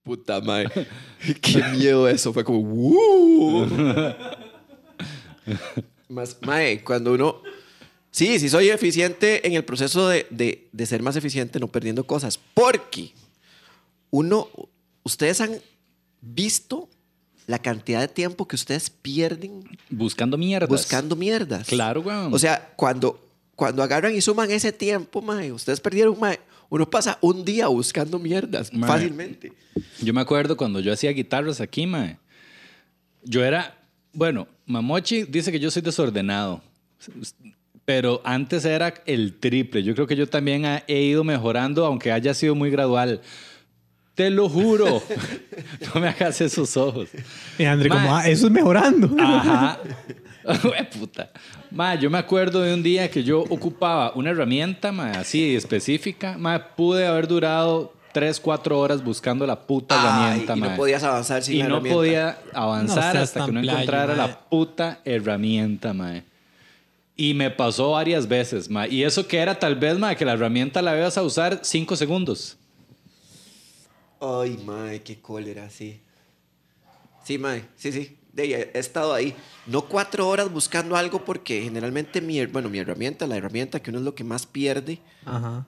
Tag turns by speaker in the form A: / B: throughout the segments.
A: Puta madre. Qué miedo eso. Fue como... ¡Woo! Más, mae, cuando uno... Sí, soy eficiente en el proceso de ser más eficiente, no perdiendo cosas. Porque ustedes han visto la cantidad de tiempo que ustedes pierden
B: buscando mierdas.
A: Claro, weón. O sea, cuando agarran y suman ese tiempo, mae, ustedes perdieron, mae, uno pasa un día buscando mierdas, mae, fácilmente.
B: Yo me acuerdo cuando yo hacía guitarras aquí, mae. Yo era... Bueno, Mamochi dice que yo soy desordenado. Pero antes era el triple. Yo creo que yo también he ido mejorando, aunque haya sido muy gradual. Te lo juro. No me hagas esos ojos.
C: Y André, como, eso es mejorando.
B: Ajá. Puta. Ma, yo me acuerdo de un día que yo ocupaba una herramienta, ma, así específica. Ma, pude haber durado 3-4 horas buscando la puta herramienta.
A: Y no podías avanzar sin la herramienta.
B: Y no podía avanzar hasta que no encontrara la puta herramienta, ma. Y me pasó varias veces, ma. Y eso que era tal vez, ma, que la herramienta la ibas a usar 5 segundos.
A: Ay, mae, qué cólera, sí. Sí, mae, sí. He estado ahí. No 4 horas buscando algo porque generalmente mi herramienta, la herramienta que uno es lo que más pierde,
C: ajá,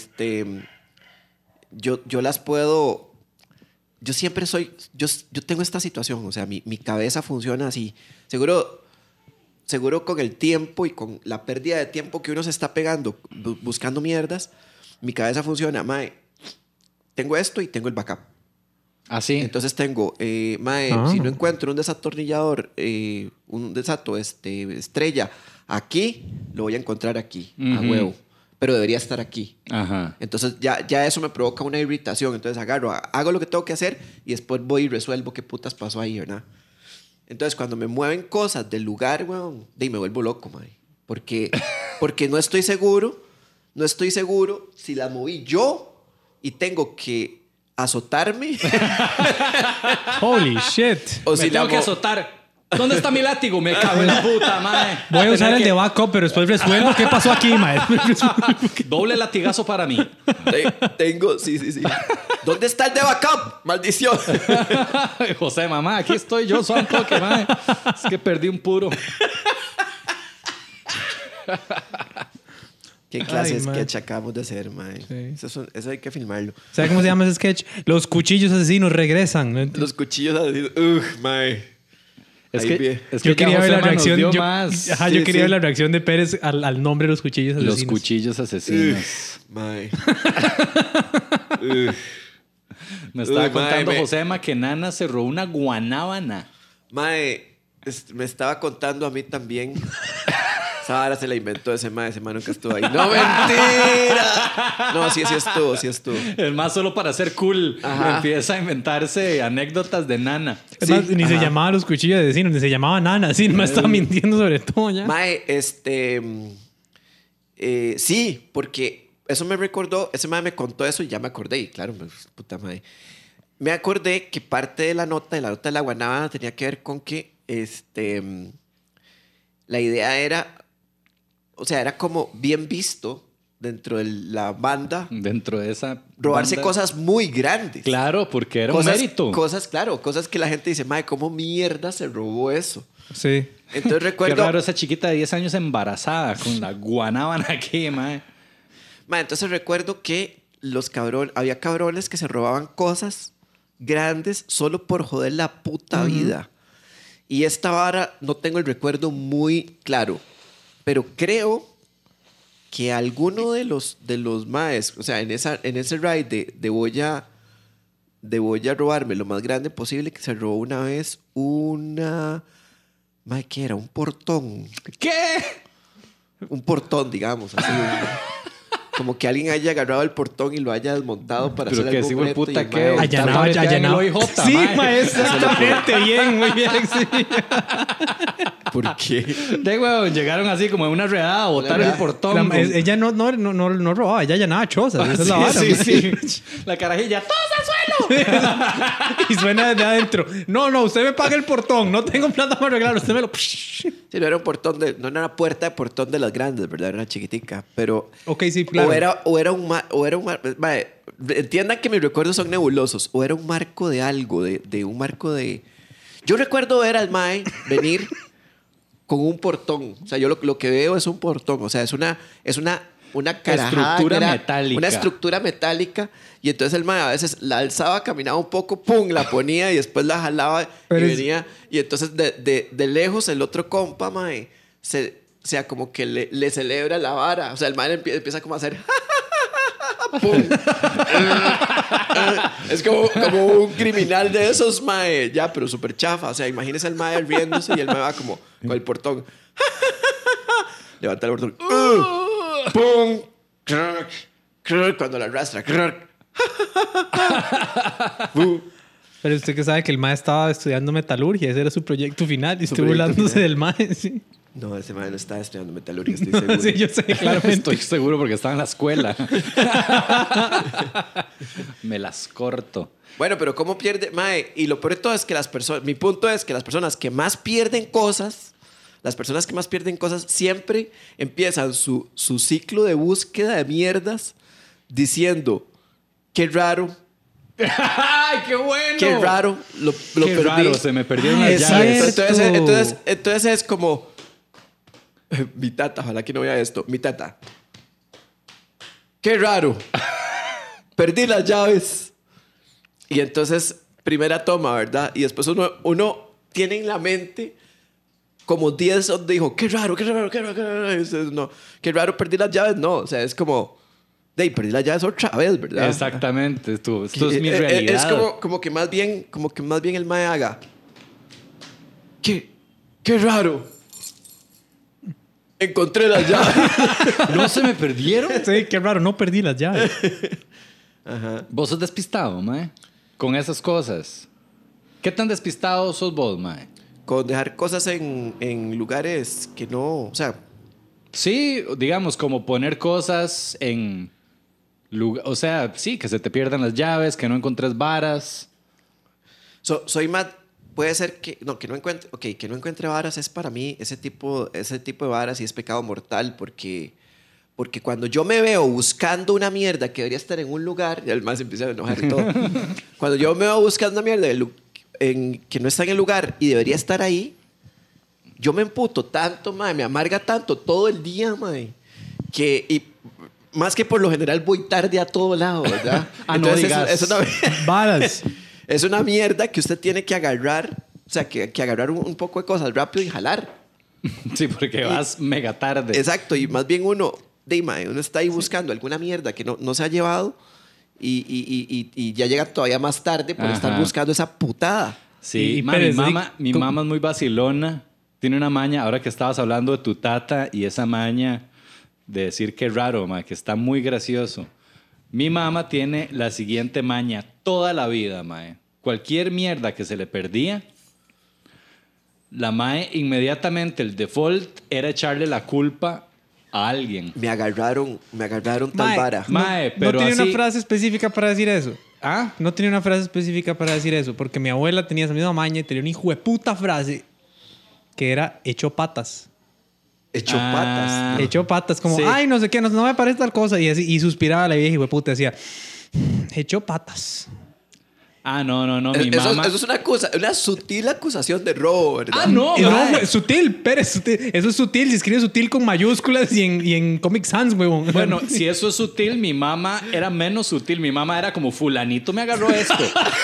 A: yo las puedo... Yo siempre soy... Yo tengo esta situación, o sea, mi cabeza funciona así. Seguro con el tiempo y con la pérdida de tiempo que uno se está pegando buscando mierdas, mi cabeza funciona, mae, tengo esto y tengo el backup.
B: ¿Ah, sí?
A: Entonces tengo, si no encuentro un desatornillador, un desato estrella aquí, lo voy a encontrar aquí, a huevo. Pero debería estar aquí.
B: Ajá.
A: Entonces ya eso me provoca una irritación. Entonces hago lo que tengo que hacer y después voy y resuelvo qué putas pasó ahí, ¿verdad? Entonces, cuando me mueven cosas del lugar, weón, me vuelvo loco, mae. Porque no estoy seguro si las moví yo y tengo que azotarme.
C: Holy shit.
B: O si tengo que azotar. ¿Dónde está mi látigo? Me cago en la puta, mae.
C: Voy a usar el de backup, pero después resuelvo qué pasó aquí, mae.
B: Doble latigazo para mí.
A: Tengo, sí. ¿Dónde está el de backup? Maldición.
B: José, mamá, aquí estoy yo, soy un toque, mae. Es que perdí un puro.
A: ¿Qué clase de sketch acabamos de hacer, mae? Sí. Eso hay que filmarlo.
C: ¿Sabe cómo se llama ese sketch? Los cuchillos asesinos regresan, ¿no?
A: Los cuchillos asesinos. mae.
B: Es que
C: yo quería ver la reacción. Yo quería ver la reacción de Pérez al nombre de los cuchillos asesinos.
B: Los cuchillos asesinos.
A: Mae.
B: Me estaba contando Josema que Nana se robó una guanábana.
A: Mae, me estaba contando a mí también. Esa vara se la inventó ese mae nunca estuvo ahí. ¡No, mentira! No, sí estuvo.
B: El más solo para ser cool. Empieza a inventarse anécdotas de Nana.
C: Es más, ni se llamaba los cuchillos asesinos, ni se llamaba Nana. Sí, me estaba mintiendo sobre todo ya.
A: Mae, sí, porque eso me recordó, ese mae me contó eso y ya me acordé. Y claro, puta mae. Me acordé que parte de la nota de la guanábana tenía que ver con que la idea era, o sea, era como bien visto dentro de la banda.
B: Dentro de esa
A: robarse
B: banda.
A: Cosas muy grandes.
B: Claro, porque era un mérito.
A: Cosas que la gente dice, mae, ¿cómo mierda se robó eso?
C: Sí.
A: Entonces recuerdo...
B: Qué raro esa chiquita de 10 años embarazada con la guanábana aquí, mae.
A: Entonces recuerdo que había cabrones que se robaban cosas grandes solo por joder la puta vida. Y esta vara no tengo el recuerdo muy claro, pero creo que alguno de los maes, o sea, en ese ride de voy a robarme lo más grande posible, que se robó una vez mae, ¿qué era? Un portón.
B: ¿Qué?
A: Un portón, digamos, así. Como que alguien haya agarrado el portón y lo haya desmontado para hacer algo
B: concreto. Puta, ¿qué?
C: Allanaba. Sí, maestro, exactamente. Bien, muy bien. Sí.
A: ¿Por qué?
B: Llegaron así como en una redada a botar el portón.
C: Ella no robaba, ella allanaba chozas. Esa es la vara.
B: Sí. La carajilla, ¡todos al suelo!
C: Y suena desde adentro. No, usted me paga el portón. No tengo plata para arreglarlo. Usted me lo...
A: Sí, no era un portón no era una puerta de portón de las grandes, ¿verdad? Era una chiquitica, pero...
C: Ok, sí, claro.
A: O era un... Mae, entiendan que mis recuerdos son nebulosos. O era un marco de algo, de un marco de... Yo recuerdo ver al mae venir con un portón. O sea, yo lo que veo es un portón. O sea, es una carajada.
B: Estructura metálica.
A: Una estructura metálica. Y entonces el mae a veces la alzaba, caminaba un poco, pum, la ponía y después la jalaba y venía. Y entonces de lejos el otro compa, mae, o sea, como que le celebra la vara. O sea, el mae empieza como a hacer... ¡Pum! Es como un criminal de esos, mae. Ya, pero súper chafa. O sea, imagínese al mae riéndose y el mae va como con el portón. Levanta el portón. ¡Pum! Cuando la arrastra.
C: Pero usted que sabe que el mae estaba estudiando metalurgia. Ese era su proyecto final. Y estoy burlándose del mae, sí.
A: No, ese mae no estaba estudiando metalurgia, estoy seguro.
C: Sí, yo sé, claramente.
B: Estoy seguro porque estaba en la escuela. Me las corto.
A: Bueno, pero ¿cómo pierde? Mae, y lo peor de todo es que mi punto es que las personas que más pierden cosas, siempre empiezan su ciclo de búsqueda de mierdas diciendo, qué raro.
B: ¡Ay, qué bueno!
A: Qué raro, lo
B: qué
A: perdí.
B: Raro, se me perdieron las llaves.
A: Entonces es como... Mi tata, ojalá que no vea esto. Mi tata. Qué raro. Perdí las llaves. Y entonces, primera toma, ¿verdad? Y después uno tiene en la mente como 10 donde dijo, qué raro. No, qué raro, perdí las llaves. No, o sea, es como, perdí las llaves otra vez, ¿verdad?
B: Exactamente. Esto es mi realidad.
A: Es como que más bien el mae haga. Qué raro. Encontré las llaves.
B: ¿No se me perdieron?
C: Sí, qué raro, no perdí las llaves.
A: Ajá.
B: Vos sos despistado, mae, con esas cosas. ¿Qué tan despistado sos vos, mae?
A: Con dejar cosas en lugares que no... O sea...
B: Sí, digamos, como poner cosas en... O sea, sí, que se te pierdan las llaves, que no encontres varas.
A: Soy más... Puede ser que no encuentre... Ok, que no encuentre varas es para mí ese tipo de varas y es pecado mortal porque cuando yo me veo buscando una mierda que debería estar en un lugar... Y el más empieza a enojar y todo. Cuando yo me veo buscando una mierda que no está en el lugar y debería estar ahí, yo me emputo tanto, mae, me amarga tanto todo el día, mae, y más que por lo general voy tarde a todo lado, ¿verdad?
B: Entonces, no digas.
C: Varas.
A: Es una mierda que usted tiene que agarrar, o sea, que agarrar un poco de cosas rápido y jalar.
B: Sí, porque vas mega tarde.
A: Exacto, y más bien uno está ahí buscando alguna mierda que no se ha llevado y ya llega todavía más tarde por estar buscando esa putada.
B: Sí, mi mamá es muy vacilona. Tiene una maña, ahora que estabas hablando de tu tata y esa maña de decir que raro, ma, que está muy gracioso. Mi mamá tiene la siguiente maña toda la vida, mae. Cualquier mierda que se le perdía, la mae inmediatamente, el default era echarle la culpa a alguien.
A: Me agarraron tal vara.
C: Mae, pero no tiene así... una frase específica para decir eso.
B: ¿Ah?
C: No tenía una frase específica para decir eso, porque mi abuela tenía esa misma maña y tenía una hijo de puta frase que era hecho patas.
A: Hecho patas.
C: Hecho patas, como, sí. Ay, no sé qué, no me parece tal cosa. Y suspiraba la vieja y puta decía, hecho patas.
B: Ah, no, mi
A: eso,
B: mamá...
A: Eso es una sutil acusación de robo, ¿verdad?
B: Ah, no,
C: güey, sutil, Pérez, sutil. Eso es sutil, se escribe sutil con mayúsculas y en Comic Sans, huevón.
B: Bueno, si eso es sutil, mi mamá era menos sutil. Mi mamá era como, fulanito me agarró esto.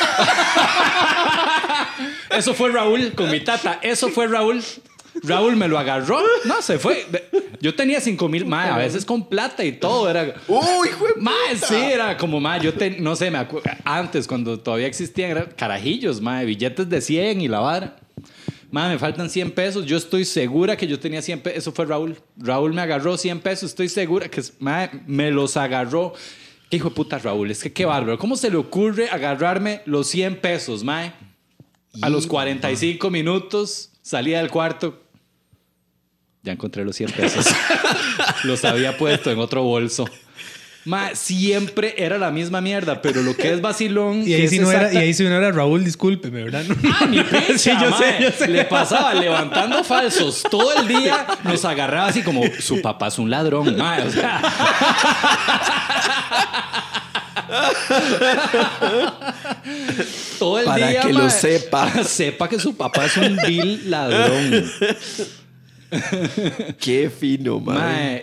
B: Eso fue Raúl con mi tata. Eso fue Raúl. Raúl me lo agarró. No, se fue. Yo tenía 5,000, mae, a veces con plata y todo. Era...
A: ¡Uy, hijo de
B: mae, sí, era como, mae, no sé, me acuerdo. Antes, cuando todavía existían, eran carajillos, mae, billetes de 100 y la vara. Mae, me faltan 100 pesos. Yo estoy segura que yo tenía 100 pesos. Eso fue Raúl. Raúl me agarró 100 pesos. Estoy segura que, mae, me los agarró. ¿Qué hijo de puta, Raúl? Es que qué bárbaro. ¿Cómo se le ocurre agarrarme los 100 pesos, mae? A los 45 minutos salía del cuarto. Ya encontré los 100 pesos. Los había puesto en otro bolso. Ma, siempre era la misma mierda, pero lo que es vacilón...
C: Y
B: que
C: ahí,
B: es
C: sí no era,
B: exacta-
C: y ahí sí no era Raúl, discúlpeme, ¿verdad?
B: Ni picha,
C: Sí, yo sé.
B: Le pasaba levantando falsos todo el día, nos agarraba así como su papá es un ladrón, ma, o sea. Todo el
A: Para
B: día
A: que lo sepa.
B: sepa que su papá es un vil ladrón.
A: Qué fino, mae.
B: Mae,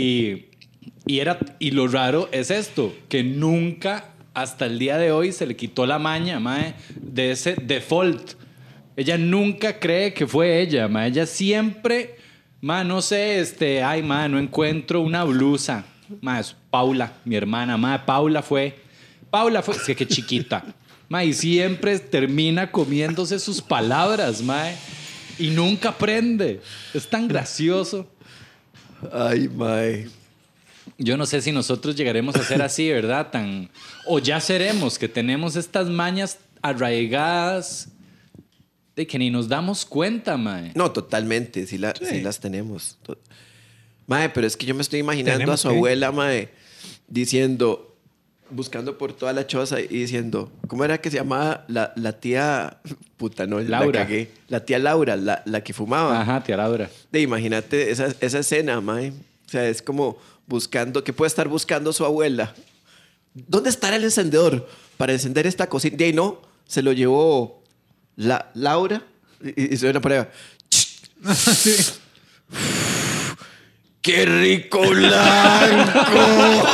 B: y lo raro es esto, que nunca hasta el día de hoy se le quitó la maña, mae, de ese default. Ella nunca cree que fue ella, mae. Ella siempre, mae, no sé, ay, mae, no encuentro una blusa. Mae, es Paula, mi hermana, mae, Paula fue, es que qué chiquita. Mae, y siempre termina comiéndose sus palabras, mae. Y nunca aprende. Es tan gracioso.
A: Ay, mae.
B: Yo no sé si nosotros llegaremos a ser así, ¿verdad? O ya seremos, que tenemos estas mañas arraigadas de que ni nos damos cuenta, mae.
A: No, totalmente. Sí las tenemos. Mae, pero es que yo me estoy imaginando
C: ¿Tenemos
A: a su
C: qué?
A: abuela, mae, diciendo... Buscando por toda la choza y diciendo... ¿Cómo era que se llamaba la tía... Puta, no,
B: Laura.
A: la cagué. La tía Laura, la que fumaba.
B: Ajá, tía Laura.
A: Imagínate esa escena, mae. O sea, es como buscando... ¿Qué puede estar buscando su abuela? ¿Dónde estará el encendedor para encender esta cocina? De ahí no, se lo llevó Laura y suena por ahí.
C: Sí.
A: ¡Qué rico blanco!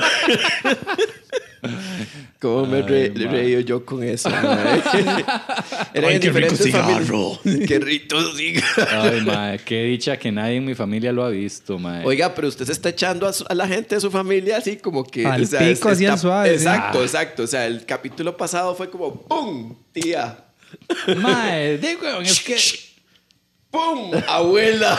A: ¿Cómo me reí yo con eso? Mae? Era
C: Ay,
A: en
C: qué rico
A: diferentes
C: cigarro.
A: familias. ¡Qué rico cigarro!
B: Ay, mae, qué dicha que nadie en mi familia lo ha visto, mae.
A: Oiga, pero usted se está echando a la gente de su familia así como que...
C: Al pico, así al suave, sí.
A: Exacto, exacto. O sea, el capítulo pasado fue como ¡pum! Tía.
B: Mae, digo, es que...
A: ¡Pum! Abuela.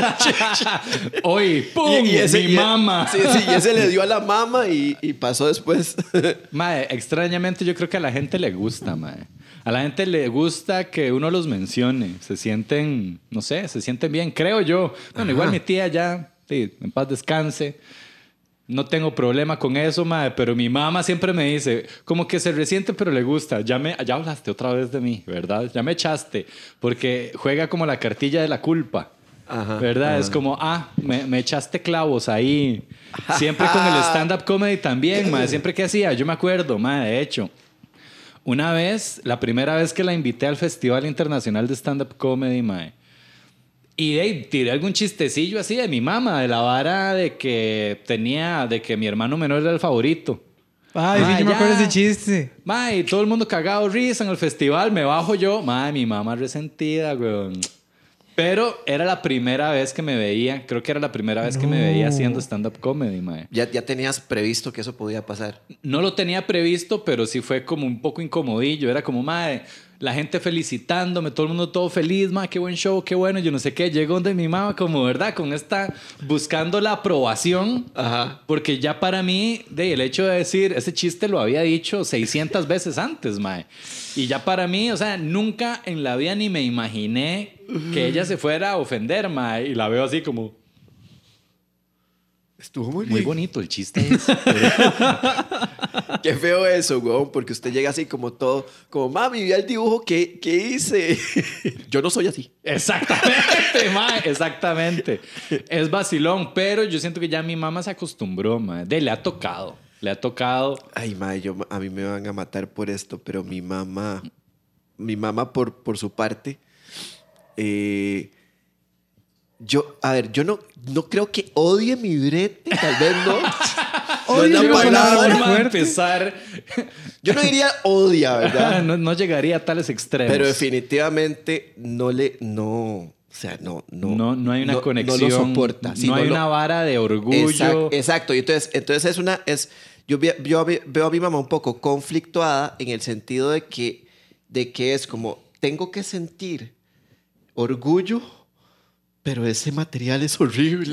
B: Hoy, ¡pum! Mi mamá.
A: Sí, y ese le dio a la mamá y pasó después.
B: Mae, extrañamente yo creo que a la gente le gusta, mae. A la gente le gusta que uno los mencione. Se sienten, no sé, se sienten bien, creo yo. Bueno, igual mi tía ya, sí, en paz descanse. No tengo problema con eso, mae, pero mi mamá siempre me dice, como que se resiente, pero le gusta. Ya hablaste otra vez de mí, ¿verdad? Ya me echaste, porque juega como la cartilla de la culpa.
A: Ajá,
B: ¿Verdad?
A: ajá.
B: Es como, me echaste clavos ahí. Siempre con el stand-up comedy también, mae. Siempre que hacía, yo me acuerdo, mae, de hecho. Una vez, la primera vez que la invité al Festival Internacional de Stand-up Comedy, mae. Y tiré algún chistecillo así de mi mamá, de la vara de que mi hermano menor era el favorito.
C: Ay,
B: Mae,
C: sí, yo me acuerdo
B: ya.
C: de ese chiste.
B: Mae, todo el mundo cagado risa en el festival, me bajo yo. Mae, mi mamá resentida, weón. Pero era la primera vez que me veía, creo que era la primera vez que me veía haciendo stand-up comedy, mae.
A: Ya tenías previsto que eso podía pasar.
B: No lo tenía previsto, pero sí fue como un poco incomodillo. Era como, mae, la gente felicitándome, todo el mundo todo feliz, mae, qué buen show, qué bueno, yo no sé qué. Llegó donde mi mamá, como, ¿verdad? Con esta, buscando la aprobación.
A: Ajá.
B: Porque ya para mí, el hecho de decir, ese chiste lo había dicho 600 veces antes, mae. Y ya para mí, o sea, nunca en la vida ni me imaginé que ella se fuera a ofender, mae. Y la veo así como...
A: Estuvo muy
B: Muy
A: bien.
B: bonito el chiste ese.
A: Qué feo eso, weón, porque usted llega así como todo, como, mami, vi el dibujo que hice. Yo no soy así.
B: Exactamente, mae, exactamente. Es vacilón, pero yo siento que ya mi mamá se acostumbró, mae. Le ha tocado.
A: Ay, mae, a mí me van a matar por esto, pero mi mamá por su parte, yo no creo que odie mi brete, tal vez no. No es la
C: Odio,
A: palabra.
C: muy
B: Forma de
C: fuerte.
B: empezar.
A: Yo no diría odia, ¿verdad?
B: No llegaría a tales extremos.
A: Pero definitivamente no
B: hay una conexión.
A: No lo soporta. Sí,
B: no hay
A: lo-
B: una vara de orgullo.
A: Exacto. Y entonces yo veo a mi mamá un poco conflictuada en el sentido de que es como, tengo que sentir orgullo, pero ese material es horrible.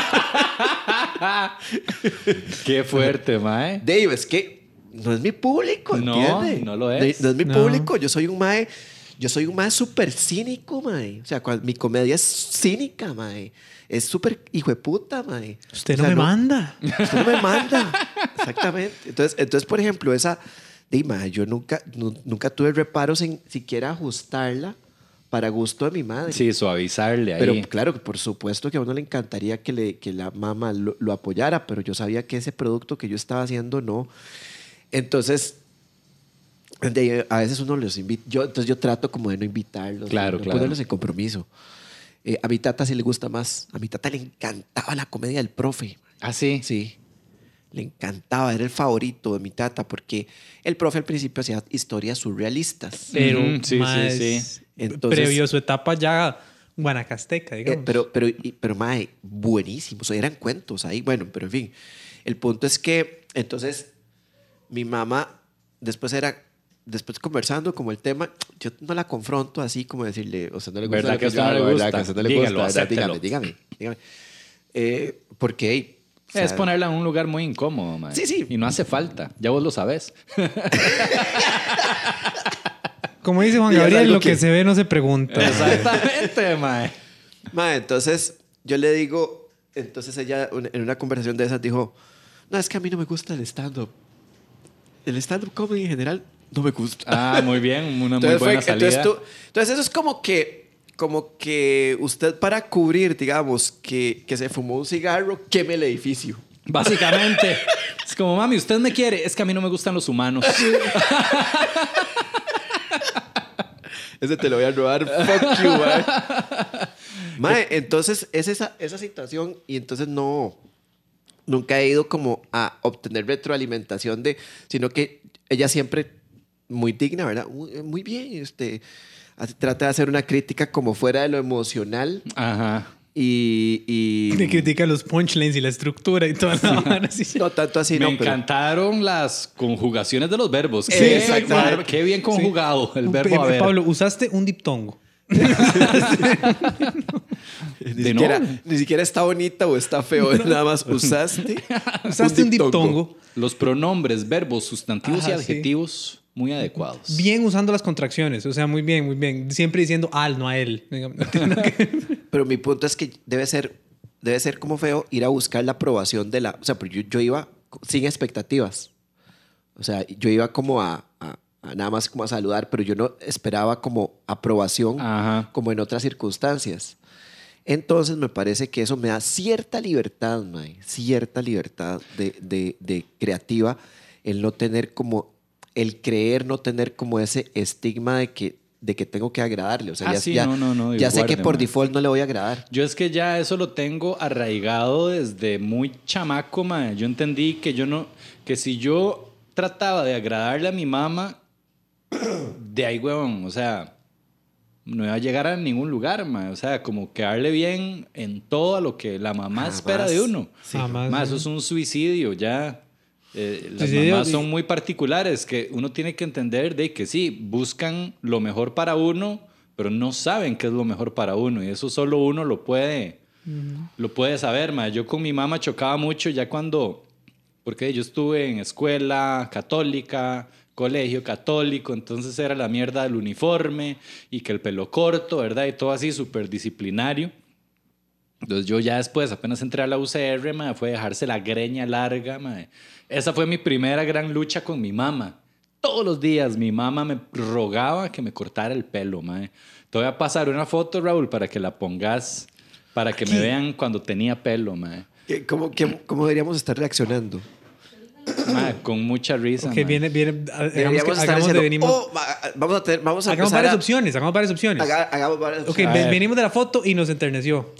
B: Qué fuerte, mae.
A: Dave, es que no es mi público,
B: No,
A: ¿entiende?
B: no lo es.
A: No es mi
C: No.
A: público. Yo soy un mae. Yo soy un mae súper cínico, mae. O sea, mi comedia es cínica, mae. Es súper hijo de puta, mae.
C: Usted
A: O
C: no
A: sea,
C: me manda.
A: Usted no me manda. Exactamente. Entonces, por ejemplo, mae, yo nunca tuve reparos en siquiera ajustarla para gusto de mi madre.
B: Sí, suavizarle ahí.
A: Pero claro, por supuesto que a uno le encantaría que la mamá lo apoyara, pero yo sabía que ese producto que yo estaba haciendo no. Entonces, a veces uno los invita. Entonces yo trato como de no invitarlos,
B: Claro,
A: no
B: claro.
A: ponerlos en compromiso. A mi tata sí le gusta más. A mi tata le encantaba la comedia del profe.
B: ¿Ah, sí?
A: Sí. Le encantaba, era el favorito de mi tata, porque el profe al principio hacía historias surrealistas.
C: Pero
B: Ujú, sí,
C: más
B: sí, sí.
A: Entonces,
C: previo a su etapa ya guanacasteca, digamos.
A: pero mae, buenísimos. O sea, eran cuentos ahí. Bueno, pero en fin. El punto es que, entonces, mi mamá, después conversando como el tema, yo no la confronto así como decirle, o sea, no le gusta
B: ¿Verdad
A: lo
B: que a
A: yo
B: usted no le
A: hago, ¿verdad?
B: gusta?
A: Que a usted no le
B: Dígalo,
A: gusta, ¿verdad?
B: acéptelo.
A: Dígame. Porque, o sea,
B: Es ponerla en un lugar muy incómodo, man.
A: Sí.
B: Y no hace falta. Ya vos lo sabés.
C: Como dice Juan
A: Y es
C: Gabriel,
A: algo
C: lo que
A: que-
C: se ve no se pregunta.
B: Exactamente, man.
A: mae, entonces yo le digo, entonces ella en una conversación de esas dijo, no, es que a mí no me gusta el stand-up. El stand-up comedy en general no me gusta.
B: Ah, muy bien. Una muy buena salida.
A: Entonces eso es como que usted para cubrir, digamos, que se fumó un cigarro, queme el edificio.
B: Básicamente. Es como, mami, usted me quiere. Es que a mí no me gustan los humanos.
A: Ese te lo voy a robar. Fuck you, mae. Mae, entonces es esa situación y entonces nunca he ido como a obtener retroalimentación sino que ella siempre muy digna, ¿verdad? Muy bien, trata de hacer una crítica como fuera de lo emocional
B: Ajá.
A: y
C: Le critica los punchlines y la estructura y toda la vara, así.
A: no tanto así,
B: Me
A: no, pero
B: encantaron las conjugaciones de los verbos.
A: Sí,
B: Qué,
A: exactamente.
B: qué bien conjugado el verbo haber.
C: Pablo, usaste un diptongo.
A: ni siquiera está bonita o está feo, nada más usaste
C: Usaste un diptongo.
B: Los pronombres, verbos, sustantivos y
C: Ajá, sí.
B: adjetivos muy adecuados.
C: Bien usando las contracciones. O sea, muy bien, muy bien. Siempre diciendo al, no a él. Digamos, no tiene nada que ver.
A: Pero mi punto es que debe ser como feo ir a buscar la aprobación de la... O sea, pero yo iba sin expectativas. O sea, yo iba como a nada más como a saludar, pero yo no esperaba como aprobación
B: Ajá.
A: como en otras circunstancias. Entonces me parece que eso me da cierta libertad, mae, cierta libertad de creativa, el no tener como, el creer no tener como ese estigma de que tengo que agradarle. O sea,
B: Sí, no,
A: ya sé
B: guarde,
A: que por
B: mae.
A: default no le voy a agradar.
B: Yo es que ya eso lo tengo arraigado desde muy chamaco, mae. Yo entendí que si yo trataba de agradarle a mi mamá, de ahí, huevón, o sea, no iba a llegar a ningún lugar, mae. O sea, como quedarle bien en todo a lo que la mamá
A: Jamás.
B: espera de uno.
A: Sí.
C: Jamás,
B: Mae,
C: ¿no?
B: eso es un suicidio, ya. Las
C: Suicidio
B: mamás
C: y-
B: son muy particulares, que uno tiene que entender de que sí, buscan lo mejor para uno, pero no saben qué es lo mejor para uno. Y eso solo uno lo puede saber, mae. Yo con mi mamá chocaba mucho ya porque yo estuve en escuela católica, colegio católico, entonces era la mierda del uniforme y que el pelo corto, ¿verdad? Y todo así súper disciplinario. Entonces yo ya después, apenas entré a la UCR, mae, fue dejarse la greña larga, mae. Esa fue mi primera gran lucha con mi mamá. Todos los días mi mamá me rogaba que me cortara el pelo, mae. Te voy a pasar una foto, Raúl, para que la pongas, para que me vean cuando tenía pelo, mae.
A: ¿Cómo deberíamos estar reaccionando?
B: Mae, con mucha risa,
C: Que
B: mae.
C: viene,
A: Deberíamos estar
C: hagamos de
A: diciendo,
C: venimos.
A: vamos a
C: Hagamos
A: empezar
C: varias opciones, hagamos varias opciones.
A: hagamos varias
C: Ok,
B: A ver.
C: venimos de la foto y nos enterneció.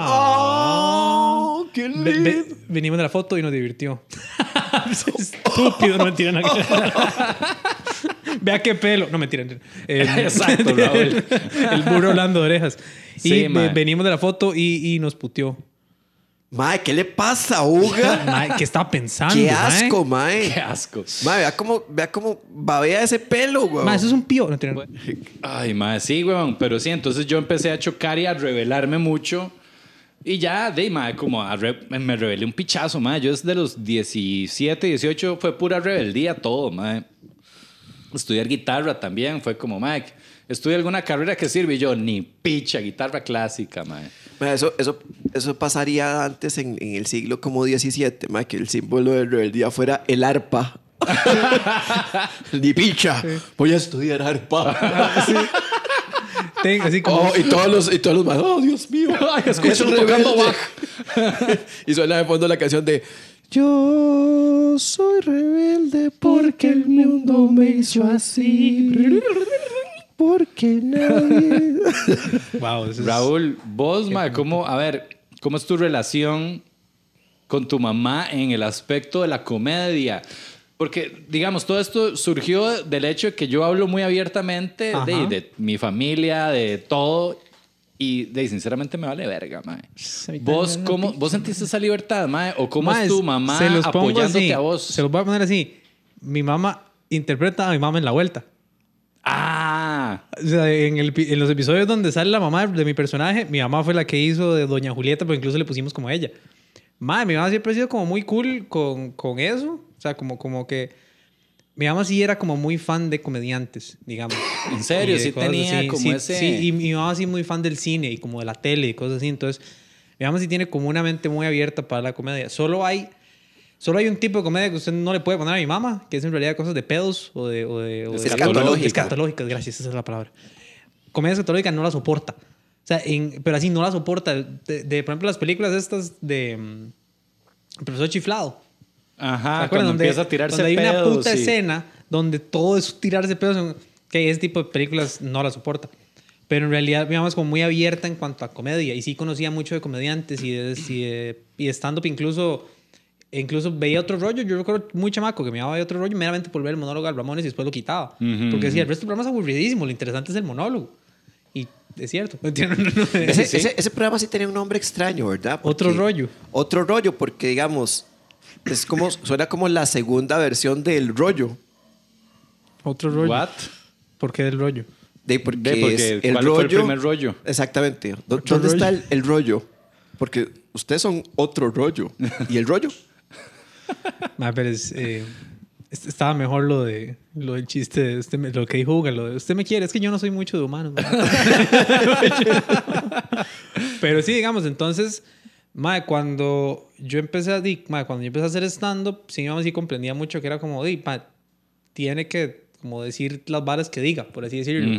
A: ¡Oh! ¡Qué lindo!
C: Venimos de la foto y nos divirtió. Estúpido, no mentira. No. Vea qué pelo. No, mentira.
B: Exacto, Raúl.
C: El burro hablando de orejas.
B: Sí,
C: Y
B: mae.
C: venimos de la foto y nos puteó.
A: Mae, ¿qué le pasa, Uga?
C: Mae, ¿qué estaba pensando?
A: ¡Qué
C: mae?
A: asco, mae!
B: Qué asco.
A: Mae, vea cómo babea ese pelo, güey.
C: Mae, eso es un pío. No, mentira.
B: Ay, mae, sí, weón. Pero sí, entonces yo empecé a chocar y a rebelarme mucho. Y ya, mae, como me rebelé un pichazo, mae. Yo desde los 17, 18 fue pura rebeldía todo, mae. estudiar guitarra también. Fue como, Mike, estudia alguna carrera que sirve. Y yo, ni picha, guitarra clásica, mae.
A: Eso pasaría antes en el siglo como 17, mae, que el símbolo de rebeldía fuera el arpa. Ni picha, voy a estudiar arpa.
C: Sí. Así como...
A: y todos los más, oh, Dios mío.
B: Ay, escucho tocando Bach.
A: Y suena de fondo la canción de yo soy rebelde porque el mundo me hizo así. Porque nadie...
C: Wow, eso es...
B: Raúl, vos, mae, ¿cómo es tu relación con tu mamá en el aspecto de la comedia? Porque, digamos, todo esto surgió del hecho de que yo hablo muy abiertamente de mi familia, de todo, y sinceramente me vale verga, mae. ¿Vos sentiste esa libertad, mae? ¿O cómo es tu mamá apoyándote a vos?
C: Se los voy a poner así. Mi mamá interpreta a mi mamá en La Vuelta.
B: Ah.
C: O sea, en los episodios donde sale la mamá de mi personaje, mi mamá fue la que hizo de Doña Julieta, pero incluso le pusimos como ella. Mae, mi mamá siempre ha sido como muy cool con eso. O sea, como que... Mi mamá sí era como muy fan de comediantes, digamos.
B: ¿En serio? Sí tenía
C: así.
B: como
C: Sí,
B: ese...
C: sí, y mi mamá sí muy fan del cine y como de la tele y cosas así. Entonces, mi mamá sí tiene como una mente muy abierta para la comedia. Solo hay un tipo de comedia que usted no le puede poner a mi mamá, que es en realidad cosas de pedos o de escatológicas. Gracias, esa es la palabra. Comedia escatológica no la soporta. O sea, pero así no la soporta. Por ejemplo, las películas estas de... El profesor Chiflado.
B: Ajá, cuando empieza a tirarse pedos.
C: Donde hay una puta escena donde todo es tirarse pedos. Que ese tipo de películas no la soporta. Pero en realidad mi mamá es como muy abierta en cuanto a comedia. Y sí conocía mucho de comediantes y de stand-up. Incluso veía otro rollo. Yo recuerdo muy chamaco que mi mamá veía otro rollo meramente por ver el monólogo de Ramones y después lo quitaba. Porque decía, el resto del programa es aburridísimo. Lo interesante es el monólogo. Y es cierto.
A: Ese programa sí tenía un nombre extraño, ¿verdad?
C: Otro rollo,
A: porque digamos... suena como la segunda versión del rollo.
C: Otro rollo.
B: ¿What?
C: ¿Por qué del rollo?
A: Porque el
B: ¿cuál
A: rollo,
B: fue el primer rollo?
A: Exactamente. ¿Dónde está el rollo? Porque ustedes son otro rollo. ¿Y el rollo?
C: Pero estaba mejor lo del chiste, lo que dijo Hugo, lo de usted me quiere. Es que yo no soy mucho de humanos. Pero sí, digamos, entonces... cuando yo empecé a hacer stand-up, sí, sí comprendía mucho que era como, tiene que como decir las varas que diga, por así decirlo.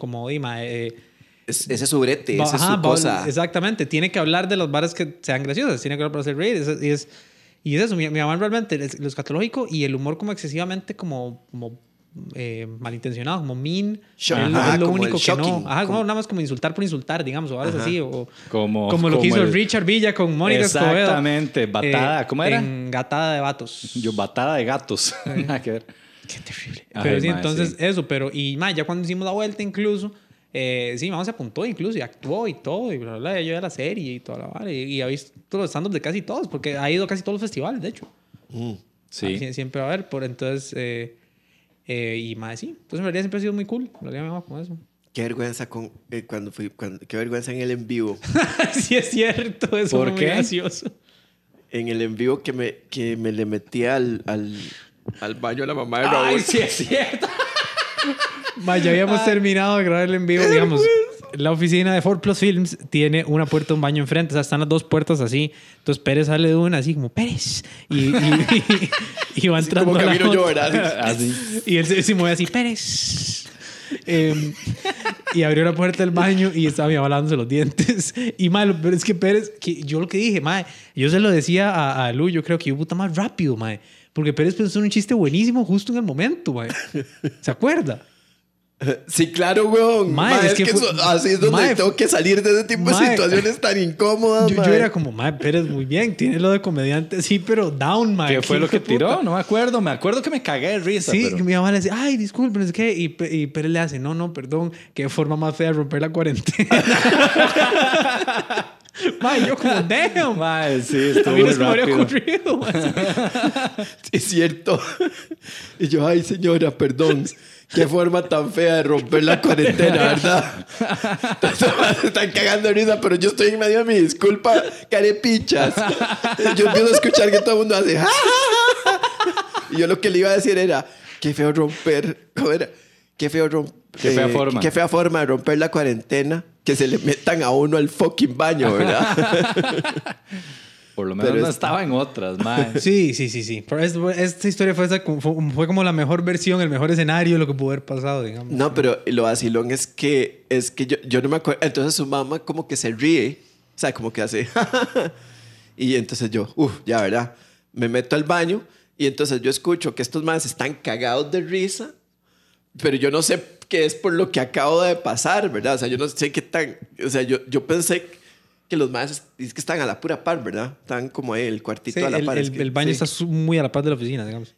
A: Ese es su brete, esa es su cosa.
C: Exactamente, tiene que hablar de las varas que sean graciosas, tiene que hablar para hacer reír. Y es eso, mi mamá realmente, lo escatológico y el humor como excesivamente como malintencionado, como mean. Es lo único que no. Nada más como insultar por insultar, digamos, o algo así. O como lo que hizo Richard Villa con Mónica Escobedo.
B: Exactamente, batada. ¿Cómo era?
C: En Gatada de Vatos.
B: Yo, batada de gatos. Nada que ver.
C: Qué terrible. Pero sí, entonces eso. Ya cuando hicimos la vuelta incluso, sí, mamá se apuntó incluso y actuó y todo. Y bla, bla, yo de la serie y toda la vara. Y ha visto los stand-ups de casi todos, porque ha ido a casi todos los festivales, de hecho.
B: Sí.
C: Siempre va a haber. Entonces... sí. Entonces en realidad siempre ha sido muy cool. En realidad me va con eso.
A: Qué vergüenza qué vergüenza en el en vivo.
C: Sí es cierto, eso fue muy gracioso.
A: En el en vivo que me le metí al baño a la mamá de Raúl.
B: Ay, sí es cierto.
C: Ya habíamos terminado de grabar el en vivo, digamos. La oficina de Ford Plus Films tiene una puerta, un baño enfrente. O sea, están las dos puertas así. Entonces Pérez sale de una así como Pérez. Y va entrando.
A: Como camino yo, ¿verdad?
B: Así.
C: Y él se mueve así, Pérez. Y abrió la puerta del baño y estaba mi mamá lavándose los dientes. Y pero es que Pérez, yo lo que dije, yo se lo decía a Lu, yo creo que yo puta más rápido, porque Pérez pensó en un chiste buenísimo justo en el momento, ¿se acuerda?
A: Sí, claro, weón. Es que así es donde tengo que salir de ese tipo de situaciones tan incómodas.
C: Yo era como, Pérez, muy bien, tiene lo de comediante, sí, pero down,
B: ¿Qué fue lo que tiró? No me acuerdo. Me acuerdo que me cagué de risa.
C: Sí, pero... mi mamá le decía, ay, disculpe, no sé qué. Y Pérez le hace, no, perdón, qué forma más fea de romper la cuarentena. Yo como, damn.
B: Sí, estuvo muy rápido.
C: A mí no se me habría ocurrido.
A: Es cierto. Y yo, ay, señora, perdón. Qué forma tan fea de romper la cuarentena, ¿verdad? Están cagando de risa, pero yo estoy en medio de mi disculpa, carepichas. Yo empiezo a escuchar que todo el mundo hace... Y yo lo que le iba a decir era... Qué feo romper. ¿Cómo era? Qué feo romper.
B: Qué fea forma.
A: Qué fea forma de romper la cuarentena. Que se le metan a uno al fucking baño, ¿verdad?
B: Por lo menos
A: Pero
B: no estaba en otras, mae.
C: Sí. Pero esta historia fue como la mejor versión, el mejor escenario de lo que pudo haber pasado, digamos.
A: No, pero lo vacilón es que yo no me acuerdo. Entonces su mamá como que se ríe. O sea, como que hace... Y entonces yo, ya, ¿verdad? Me meto al baño y entonces yo escucho que estos manes están cagados de risa, pero yo no sé qué es por lo que acabo de pasar, ¿verdad? O sea, yo no sé qué tan... O sea, yo pensé que los manes es que están a la pura par, ¿verdad? Están como ahí, el cuartito
C: Sí,
A: a la par.
C: el baño está muy a la par de la oficina, digamos.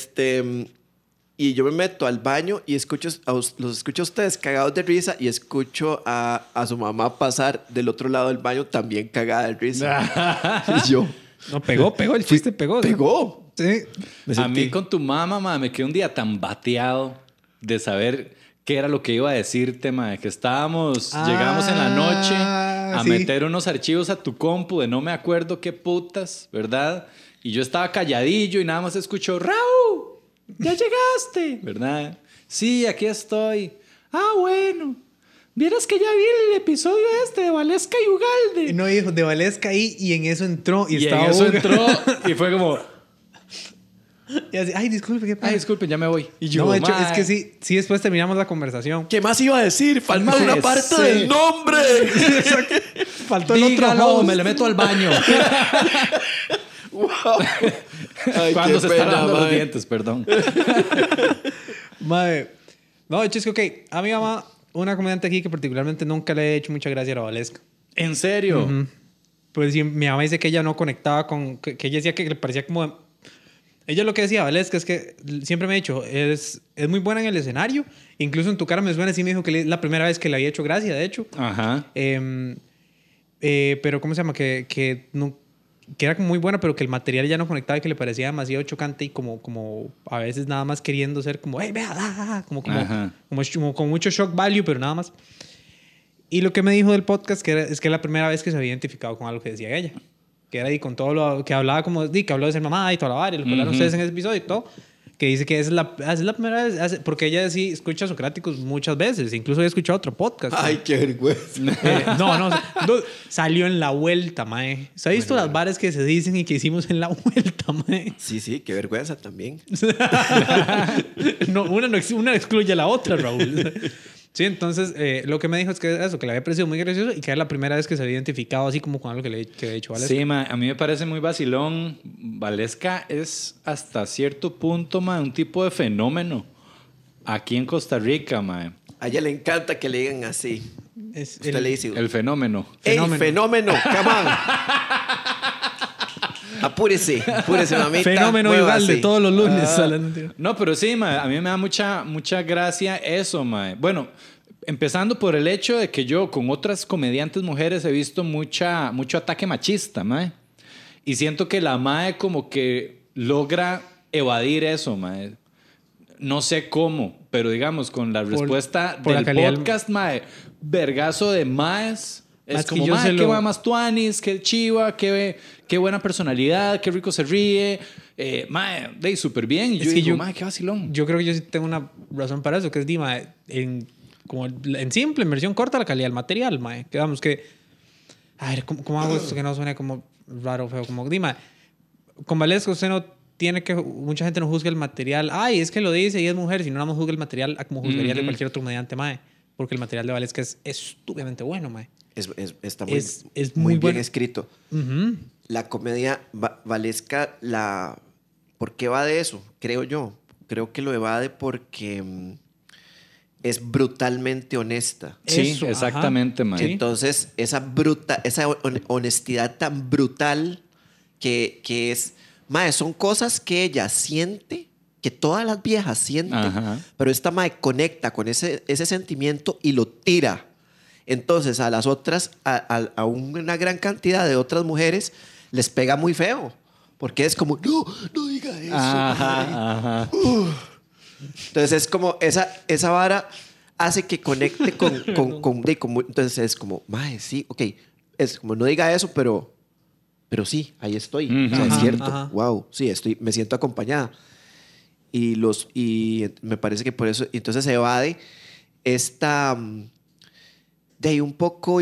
A: Y yo me meto al baño y los escucho a ustedes cagados de risa y escucho a su mamá pasar del otro lado del baño también cagada de risa. Y yo...
C: No, pegó, el chiste pegó.
A: ¿Pegó?
C: Sí.
B: A mí con tu mamá, mae, me quedé un día tan bateado de saber qué era lo que iba a decirte, mae. Que llegamos en la noche a
C: sí.
B: meter unos archivos a tu compu de no me acuerdo qué putas, ¿verdad? Y yo estaba calladillo y nada más escucho, Raúl, ya llegaste, ¿verdad? Sí, aquí estoy. Ah, bueno. Vieras que ya vi el episodio de Valesca y Ugalde.
C: Y no dijo, de Valesca ahí, y en eso entró. Y
B: en
C: estaba
B: eso
C: Uga.
B: entró y fue como...
C: Y así, ay, disculpe, ¿qué pasa?
B: Ay, disculpen, ya me voy. Y yo,
C: No, de hecho,
B: mae.
C: es que sí, después terminamos la conversación.
A: ¿Qué más iba a decir? Falta
B: No
A: una
B: sé,
A: parte
B: sí.
A: del nombre.
C: Faltó el otro
B: Dígalo,
C: host.
B: me le meto al baño.
A: Wow. Ay,
B: Cuando
A: qué
B: se
A: pena,
B: está lavando los
A: mae.
B: dientes, perdón.
C: Madre. No, de hecho, es que, ok, a mi mamá, una comediante aquí que particularmente nunca le he hecho mucha gracia a la Valesca.
B: ¿En serio?
C: Pues sí, mi mamá dice que ella no conectaba con... Que ella decía que le parecía como... Ella lo que decía, Valesca, es que siempre me ha dicho, es muy buena en el escenario. Incluso en tu cara me suena, sí me dijo que es la primera vez que le había hecho gracia, de hecho.
B: Ajá.
C: Pero, ¿cómo se llama? Que era como muy buena, pero que el material ya no conectaba y que le parecía demasiado chocante y como a veces nada más queriendo ser como, hey, vea, como con mucho shock value, pero nada más. Y lo que me dijo del podcast es que era la primera vez que se había identificado con algo que decía ella. Que era y con todo lo que hablaba, que habló de ser mamá y toda la vara, y lo que hablaron ustedes en ese episodio y todo. Que dice que es la primera vez, porque ella sí escucha a Socráticos muchas veces, incluso había escuchado otro podcast.
A: Ay, qué vergüenza.
C: No, salió en la vuelta, mae. ¿Se ha visto las varas que se dicen y que hicimos en la vuelta, mae?
A: Sí, qué vergüenza también.
C: No, una excluye a la otra, Raúl. Sí, entonces lo que me dijo es que eso, que le había parecido muy gracioso y que era la primera vez que se había identificado así como con algo que le había dicho Valesca.
B: Sí, ma, a mí me parece muy vacilón. Valesca es hasta cierto punto, ma, un tipo de fenómeno aquí en Costa Rica, ma.
A: A ella le encanta que le digan así. Usted le dice,
B: El fenómeno.
A: ¡ey, fenómeno! ¡Come on! Apúrese, mamita.
C: Fenómeno igual de todos los lunes.
B: No, pero sí, ma, a mí me da mucha gracia eso, ma. Bueno, empezando por el hecho de que yo con otras comediantes mujeres he visto mucho ataque machista, ma. Y siento que la mae como que logra evadir eso, ma. No sé cómo, pero digamos, con la respuesta
C: por
B: del podcast, mae, vergazo de maes. Es como, mae, qué más tuanis, qué chiva, qué buena personalidad, qué rico se ríe. Mae, de súper bien. Y yo digo, mae, qué vacilón.
C: Yo creo que yo sí tengo una razón para eso, que es, mae, como en simple, en versión corta, la calidad del material, mae. Que vamos, que... A ver, ¿cómo hago esto que no suene como raro, feo? Como, mae, con Valesca usted no tiene que... Mucha gente no juzga el material. Ay, es que lo dice y es mujer. Si no, nada más juzga el material como juzgaría de cualquier otro comediante, mae. Porque el material de Valesca es estúpidamente bueno, mae.
A: Está
C: muy
A: bien
C: bueno.
A: escrito. La comedia Valesca, ¿por qué va de eso? Creo yo. Creo que lo evade porque es brutalmente honesta.
B: Sí,
C: Eso,
B: exactamente, man.
A: Entonces, esa honestidad tan brutal que es... Mae, son cosas que ella siente, que todas las viejas sienten, pero esta mae conecta con ese sentimiento y lo tira. Entonces, a las otras, a una gran cantidad de otras mujeres, les pega muy feo. Porque es como, no diga eso. Entonces, es como, esa vara hace que conecte con entonces, es como, mae, sí, ok. Es como, no diga eso, pero sí, ahí estoy. O sea, es cierto. Wow, sí, me siento acompañada. y me parece que por eso, entonces se evade esta, de ahí un poco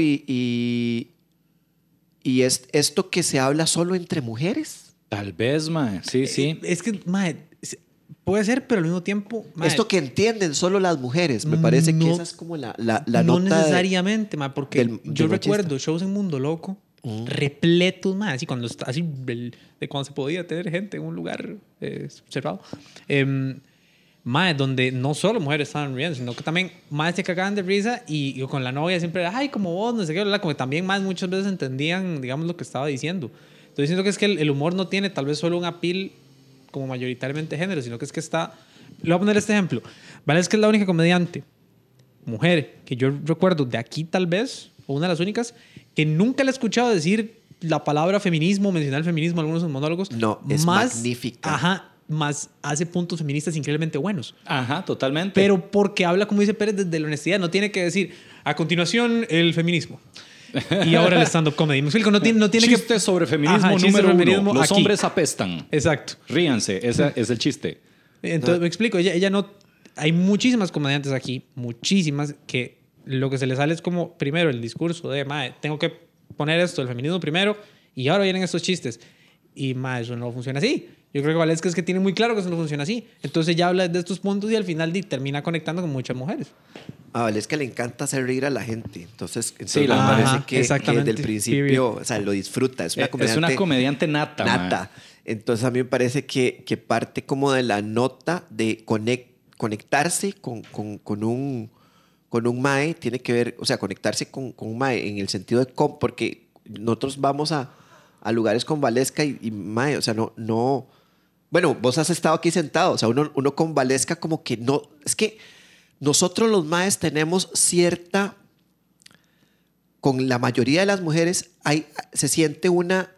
A: y es esto que se habla solo entre mujeres.
B: Tal vez, mae. Sí, sí.
C: Es que, mae, puede ser, pero al mismo tiempo... Mae,
A: Esto que entienden solo las mujeres. Me parece que esa es como la
C: no
A: nota
C: necesariamente, mae, porque
A: del
C: yo
A: machista.
C: recuerdo shows en Mundo Loco repletos, mae, así cuando, así, de cuando se podía tener gente en un lugar cerrado. Mae, donde no solo mujeres estaban riendo, sino que también más se cagaban de risa y con la novia siempre era, ay, como vos, no sé qué, como que también más muchas veces entendían, digamos, lo que estaba diciendo. Entonces siento que es que el humor no tiene tal vez solo un appeal como mayoritariamente género, sino que es que está... Le voy a poner este ejemplo. Vale, es que es la única comediante mujer que yo recuerdo de aquí tal vez, o una de las únicas, que nunca le he escuchado decir la palabra feminismo, mencionar el feminismo en algunos de sus monólogos.
A: No, es magnífica.
C: Ajá, más hace puntos feministas increíblemente buenos.
B: Ajá, totalmente.
C: Pero porque habla, como dice Pérez, desde la honestidad. No tiene que decir, a continuación, el feminismo. Y ahora el stand-up comedy. Me explico, no tiene
B: chiste
C: que...
B: sobre feminismo
C: Ajá, chiste
B: número
C: sobre
B: 1.
C: feminismo
B: Los
C: aquí.
B: hombres apestan.
C: Exacto.
B: Ríanse, ese es el chiste.
C: Entonces, me explico, ella no... Hay muchísimas comediantes aquí, muchísimas, que lo que se les sale es como, primero, el discurso de, mae, tengo que poner esto, el feminismo primero, y ahora vienen estos chistes. Y, mae, eso no funciona así. Yo creo que Valesca es que tiene muy claro que eso no funciona así. Entonces ya habla de estos puntos y al final termina conectando con muchas mujeres.
A: A Valesca le encanta hacer reír a la gente. Entonces
B: Sí,
A: me
B: la
A: parece
C: ajá,
A: que desde el
C: exactamente.
A: principio, o sea, lo disfruta. Es una comediante
B: nata.
A: nata.
B: mae.
A: Entonces a mí me parece que parte como de la nota de conectarse con un mae, tiene que ver, o sea, conectarse con un mae en el sentido de porque nosotros vamos a lugares con Valesca y mae, o sea, no. Bueno, vos has estado aquí sentado, o sea, uno con Valesca como que no, es que nosotros los maes tenemos cierta, con la mayoría de las mujeres se siente una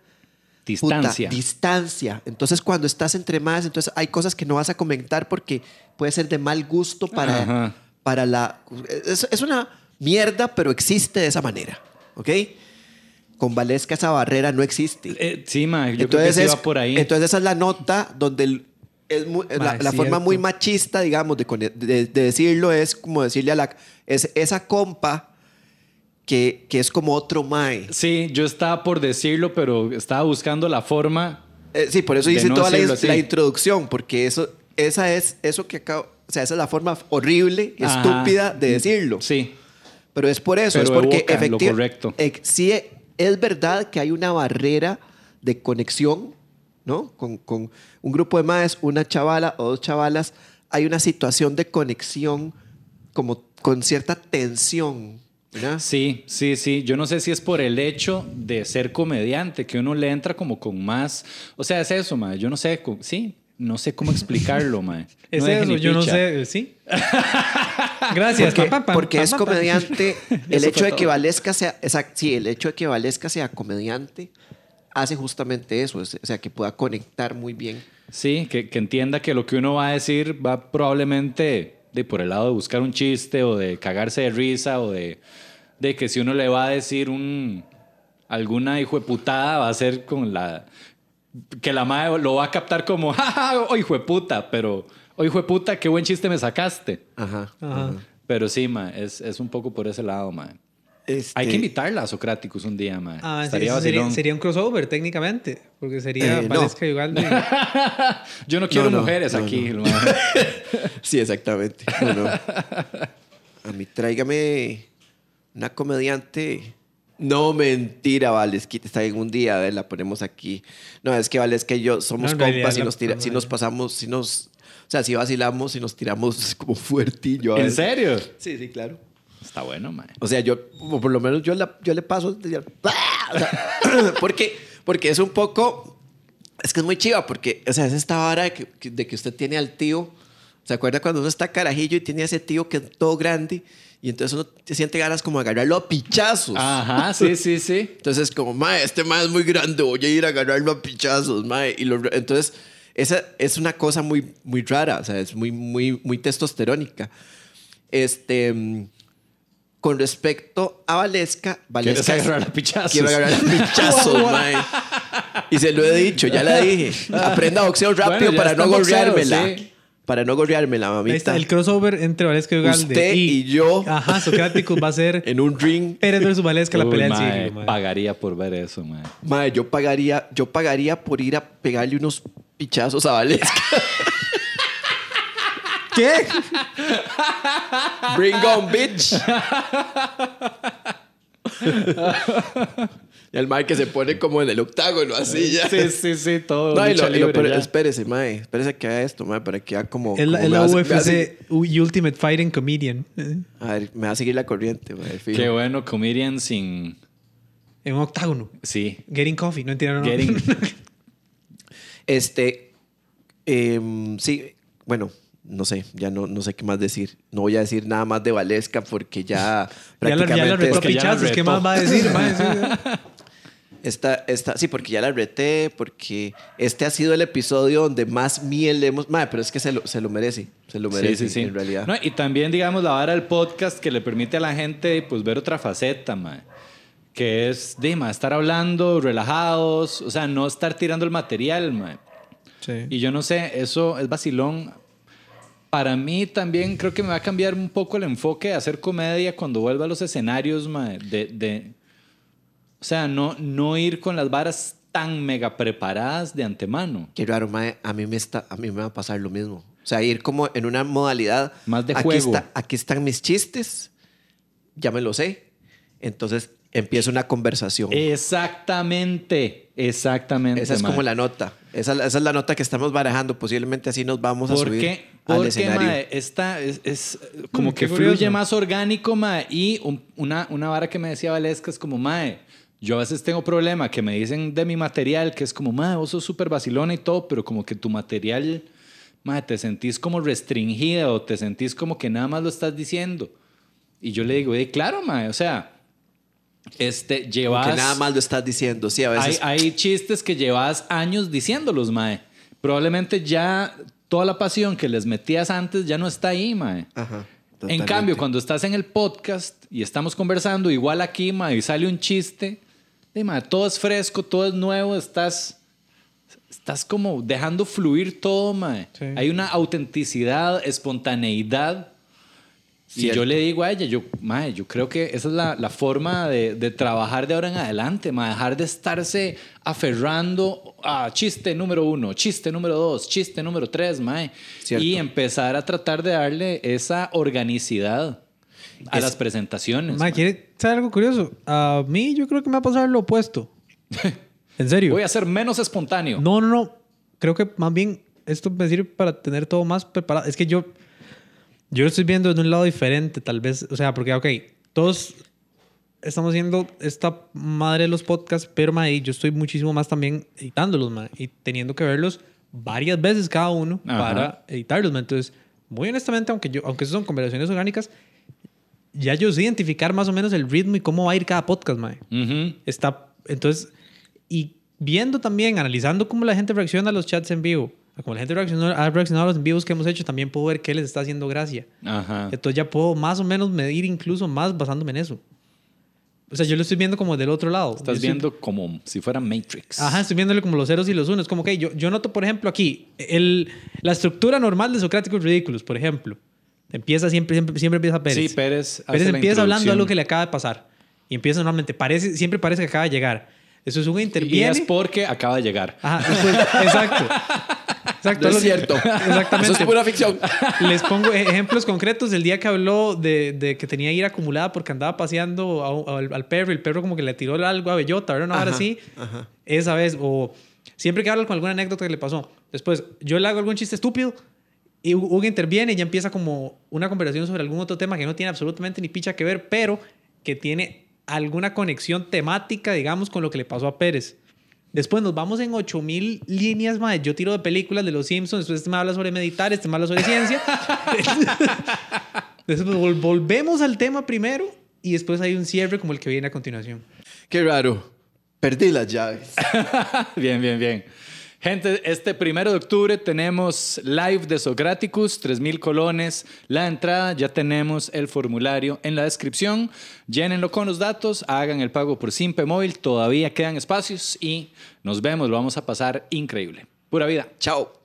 A: distancia. Entonces cuando estás entre maes, entonces hay cosas que no vas a comentar porque puede ser de mal gusto para la... Es una mierda, pero existe de esa manera, ¿ok? Con Valesca esa barrera no existe.
B: Sí, mae, yo creo que sí va por ahí.
A: Entonces esa es la nota donde la forma muy machista, digamos, de decirlo es como decirle esa compa que es como otro mae.
B: Sí, yo estaba por decirlo, pero estaba buscando la forma.
A: Sí, por eso
B: de
A: hice
B: no
A: toda
B: decirlo así.
A: la introducción, porque esa es la forma horrible, estúpida de decirlo.
B: Sí.
A: Pero es por eso,
B: Pero
A: es porque
B: evoca lo
A: efectivamente
B: correcto.
A: sí es verdad que hay una barrera de conexión, ¿no? Con un grupo de maes, una chavala o dos chavalas, hay una situación de conexión como con cierta tensión, ¿verdad?
B: Sí. Yo no sé si es por el hecho de ser comediante, que uno le entra como con más... O sea, es eso, mae. Yo no sé, no sé cómo explicarlo, mae.
C: Es
B: No deje
C: eso,
B: ni
C: yo no
B: picha.
C: sé, sí. Gracias.
A: Porque es comediante. El
B: Eso
A: hecho
B: fue
A: de que
B: todo.
A: Valesca sea... Sí, el hecho de que Valesca sea comediante hace justamente eso. O sea, que pueda conectar muy bien.
B: Sí, que entienda que lo que uno va a decir va probablemente por el lado de buscar un chiste o de cagarse de risa o de que si uno le va a decir alguna hijo de putada va a ser con que la madre lo va a captar como jaja, oh, hijo de puta, pero oh, hijo de puta, qué buen chiste me sacaste.
A: Ajá.
B: Pero sí, ma, es un poco por ese lado, ma. Hay que invitarla a Socráticos un día, ma. Estaría vacilón.
C: Sería un crossover técnicamente, porque sería
A: no.
C: Valesca y Ugalde.
B: Yo no quiero
A: No,
B: mujeres
A: no,
B: aquí.
A: no.
B: ma.
A: Sí, exactamente. No. A mí tráigame una comediante. No, mentira, Valesquita. Está en un día, la ponemos aquí. No, es que Valesca y yo somos
C: No, en
A: compas
C: realidad
A: si nos pasamos, o sea, si vacilamos y nos tiramos como fuertillo.
B: ¿En serio?
A: Sí, claro.
B: Está bueno, ma.
A: O sea, o por lo menos yo le paso. O sea, porque es un poco. Es que es muy chiva, porque, o sea, es esta vara de que usted tiene al tío. ¿Se acuerda cuando uno está carajillo y tiene a ese tío que es todo grande? Y entonces uno se siente ganas como de agarrarlo a pichazos.
B: Ajá, sí.
A: Entonces, como, mae, este mae es muy grande, voy a ir a agarrarlo a pichazos, mae. Entonces, esa es una cosa muy, muy rara, o sea, es muy, muy, muy testosterónica. Con respecto a Valesca...
B: ¿Quieres agarrar a pichazos?
A: Quiero agarrar a pichazos, mae. Y se lo he dicho, ya la dije. Aprenda boxeo rápido
B: Bueno, ya
A: para
B: está
A: no
B: en boxeo,
A: gorreármela.
B: sí.
A: para no gorrearme la
C: Ahí está
A: mamita,
C: el crossover entre Valesca y Ugalde.
A: usted y yo
C: Ajá, Socráticos va a ser
A: en un ring.
C: Pérez versus Valesca, la
B: Uy,
C: pelea del
B: mae,
C: siglo, mae.
B: pagaría por ver eso, mae.
A: Mae, yo pagaría por ir a pegarle unos pichazos a Valesca.
C: ¿Qué?
A: Bring on, bitch. Y el mae que se pone como en el octágono, así ya.
B: Sí, todo.
A: No,
B: lucha libre,
A: pero
B: ya.
A: espérese, mae. Espérese que haga esto, mae, para que haga como...
C: Es la
A: como me hace-
C: UFC Ultimate Fighting Comedian.
A: A ver, me va a seguir la corriente, mae. fijo.
B: Qué bueno, comedian sin...
C: En un octágono.
B: Sí.
C: Getting coffee, no entiendo. No.
B: Getting...
A: Sí, bueno, no sé, ya no sé qué más decir. No voy a decir nada más de Valesca porque ya
C: Ya la
A: prácticamente...
C: retó
B: que ya la
C: pichazos, ¿qué
B: retó.
C: más va a decir? mae? Sí,
A: Sí, porque ya la reté, porque este ha sido el episodio donde más miel le hemos... Madre, pero es que se lo merece. Se lo merece,
B: Sí.
A: en realidad.
B: No, y también, digamos, la vara del podcast que le permite a la gente pues, ver otra faceta, mae. Que es, dime, estar hablando, relajados, o sea, no estar tirando el material, mae.
C: sí.
B: Y yo no sé, eso es vacilón. Para mí también creo que me va a cambiar un poco el enfoque de hacer comedia cuando vuelva a los escenarios, mae. O sea, no ir con las varas tan mega preparadas de antemano.
A: Qué raro, madre. A mí me va a pasar lo mismo. O sea, ir como en una modalidad...
B: Más de
A: aquí
B: juego.
A: Aquí están mis chistes. Ya me lo sé. Entonces empieza una conversación.
B: Exactamente.
A: Esa es
B: mae.
A: como la nota. Esa es la nota que estamos barajando. Posiblemente así nos vamos a
B: ¿Por
A: subir
B: qué?
A: al
B: Porque,
A: escenario.
B: mae, esta es como
C: qué
B: que
C: curioso.
B: fluye más orgánico, mae. Y una vara que me decía Valesca es como, mae, yo a veces tengo problema que me dicen de mi material, que es como, mae, vos sos súper vacilona y todo, pero como que tu material, mae, te sentís como restringida o te sentís como que nada más lo estás diciendo. Y yo le digo, claro, mae, o sea, llevas...
A: Que nada más lo estás diciendo. Sí, a veces...
B: Hay chistes que llevas años diciéndolos, mae. Probablemente ya toda la pasión que les metías antes ya no está ahí, mae.
A: Ajá,
B: En
A: totalmente.
B: cambio, cuando estás en el podcast y estamos conversando, igual aquí, mae, y sale un chiste, mae, todo es fresco, todo es nuevo, estás como dejando fluir todo, mae.
C: Sí.
B: Hay una autenticidad, espontaneidad. Y
A: Cierto.
B: yo le digo a ella, mae, yo creo que esa es la forma de trabajar de ahora en adelante, mae, dejar de estarse aferrando a chiste número 1, chiste número 2, chiste número 3, mae.
A: Cierto.
B: Y empezar a tratar de darle esa organicidad a las presentaciones.
C: Mae, ¿quiere saber algo curioso? A mí yo creo que me va a pasar lo opuesto. ¿En serio?
B: Voy a ser menos espontáneo.
C: No. Creo que más bien esto me sirve para tener todo más preparado. Es que yo lo estoy viendo de un lado diferente, tal vez. O sea, porque, ok, todos estamos haciendo esta madre de los podcasts, pero, mae, yo estoy muchísimo más también editándolos, mae, y teniendo que verlos varias veces cada uno
B: Ajá.
C: para editarlos, mae. Entonces, muy honestamente, aunque son conversaciones orgánicas, ya yo sé identificar más o menos el ritmo y cómo va a ir cada podcast, mae.
B: Ujú.
C: Entonces, y viendo también, analizando cómo la gente reacciona a los chats en vivo, como la gente ha reaccionado a los en vivos que hemos hecho, también puedo ver qué les está haciendo gracia.
B: Ajá.
C: Entonces ya puedo más o menos medir incluso más basándome en eso. O sea, yo lo estoy viendo como del otro lado.
B: Estás viendo como si fuera Matrix.
C: Ajá, estoy viéndole como los ceros y los unos. Como que yo noto, por ejemplo, aquí, la estructura normal de Socráticos Ridículos, por ejemplo. Siempre empieza Pérez.
B: Sí, Pérez.
C: Pérez
B: hace la
C: empieza hablando de
B: introducción.
C: algo que le acaba de pasar. Y empieza normalmente, siempre parece que acaba de llegar. Eso es un
B: Y
C: interviene.
B: es porque acaba de llegar.
C: Ajá, después, exacto.
A: No es cierto.
C: Exactamente.
A: Eso es pura ficción.
C: Les pongo ejemplos concretos. El día que habló de que tenía ira acumulada porque andaba paseando al perro y el perro como que le tiró algo a bellota, ¿verdad? Una hora así.
A: Ajá.
C: Esa vez. O siempre que hablo con alguna anécdota que le pasó. Después, yo le hago algún chiste estúpido y Hugo interviene y ya empieza como una conversación sobre algún otro tema que no tiene absolutamente ni picha que ver, pero que tiene alguna conexión temática, digamos, con lo que le pasó a Pérez. Después nos vamos en 8000 líneas, mae. Yo tiro de películas de Los Simpsons, después este me habla sobre meditar, este me habla sobre ciencia. Después volvemos al tema primero y después hay un cierre como el que viene a continuación.
A: Qué raro. Perdí las llaves.
B: Bien. Gente, este 1 de octubre tenemos live de Socráticos, 3,000 colones. La entrada, ya tenemos el formulario en la descripción. Llénenlo con los datos, hagan el pago por Simpe Móvil. Todavía quedan espacios y nos vemos. Lo vamos a pasar increíble. Pura vida.
A: Chao.